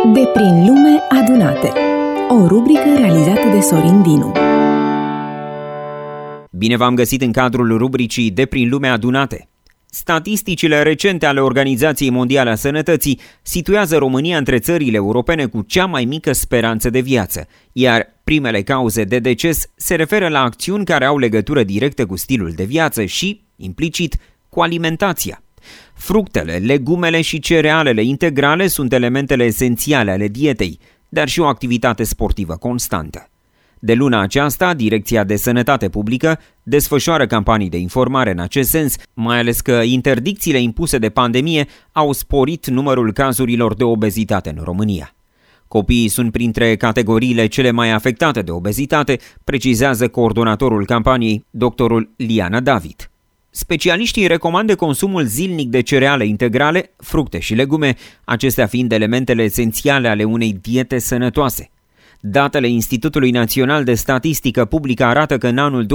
De prin lume adunate. O rubrică realizată de Sorin Dinu. Bine v-am găsit în cadrul rubricii De prin lume adunate. Statisticile recente ale Organizației Mondiale a Sănătății situează România între țările europene cu cea mai mică speranță de viață, iar primele cauze de deces se referă la acțiuni care au legătură directă cu stilul de viață și, implicit, cu alimentația. Fructele, legumele și cerealele integrale sunt elementele esențiale ale dietei, dar și o activitate sportivă constantă. De luna aceasta, Direcția de Sănătate Publică desfășoară campanii de informare în acest sens, mai ales că interdicțiile impuse de pandemie au sporit numărul cazurilor de obezitate în România. Copiii sunt printre categoriile cele mai afectate de obezitate, precizează coordonatorul campaniei, doctorul Liana David. Specialiștii recomandă consumul zilnic de cereale integrale, fructe și legume, acestea fiind elementele esențiale ale unei diete sănătoase. Datele Institutului Național de Statistică Publică arată că în anul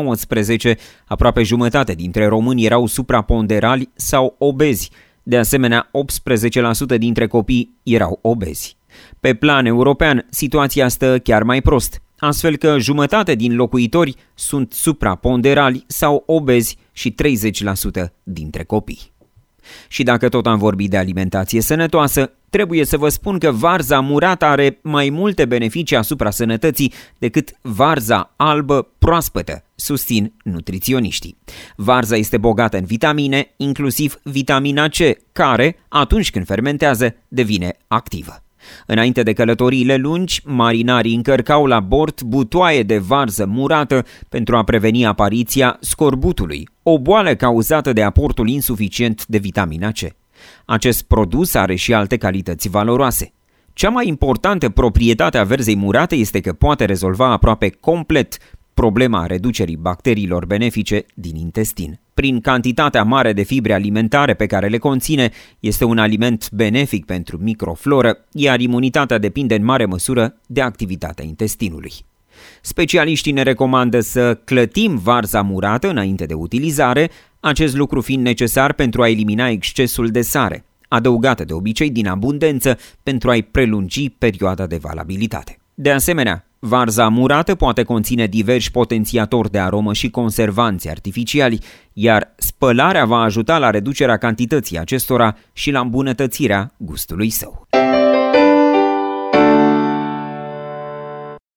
2019 aproape jumătate dintre români erau supraponderali sau obezi. De asemenea, 18% dintre copii erau obezi. Pe plan european, situația stă chiar mai prost, astfel că jumătate din locuitori sunt supraponderali sau obezi și 30% dintre copii. Și dacă tot am vorbit de alimentație sănătoasă, trebuie să vă spun că varza murată are mai multe beneficii asupra sănătății decât varza albă proaspătă, susțin nutriționiștii. Varza este bogată în vitamine, inclusiv vitamina C, care, atunci când fermentează, devine activă. Înainte de călătoriile lungi, marinarii încărcau la bord butoaie de varză murată pentru a preveni apariția scorbutului, o boală cauzată de aportul insuficient de vitamina C. Acest produs are și alte calități valoroase. Cea mai importantă proprietate a verzei murate este că poate rezolva aproape complet problema reducerii bacteriilor benefice din intestin. Prin cantitatea mare de fibre alimentare pe care le conține, este un aliment benefic pentru microfloră, iar imunitatea depinde în mare măsură de activitatea intestinului. Specialiștii ne recomandă să clătim varza murată înainte de utilizare, acest lucru fiind necesar pentru a elimina excesul de sare, adăugată de obicei din abundență pentru a-i prelungi perioada de valabilitate. De asemenea, varza murată poate conține diversi potențiatori de aromă și conservanți artificiali, iar spălarea va ajuta la reducerea cantității acestora și la îmbunătățirea gustului său.